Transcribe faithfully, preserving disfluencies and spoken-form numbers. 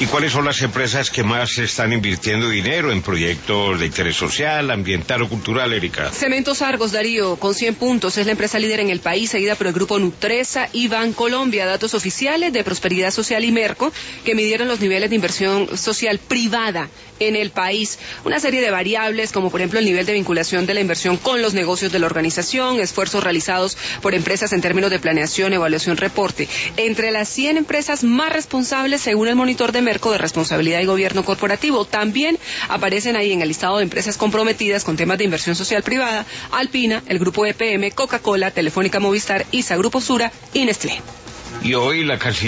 ¿Y cuáles son las empresas que más están invirtiendo dinero en proyectos de interés social, ambiental o cultural, Erika? Cementos Argos, Darío, con cien puntos, es la empresa líder en el país, seguida por el grupo Nutresa y Bancolombia. Datos oficiales de Prosperidad Social y Merco, que midieron los niveles de inversión social privada en el país. Una serie de variables, como por ejemplo el nivel de vinculación de la inversión con los negocios de la organización, esfuerzos realizados por empresas en términos de planeación, evaluación, reporte. Entre las cien empresas más responsables, según el monitor de Merco de responsabilidad y gobierno corporativo, también aparecen ahí en el listado de empresas comprometidas con temas de inversión social privada: Alpina, el grupo E P M, Coca-Cola, Telefónica Movistar, I S A, Grupo Sura y Nestlé. Y hoy la Cancillería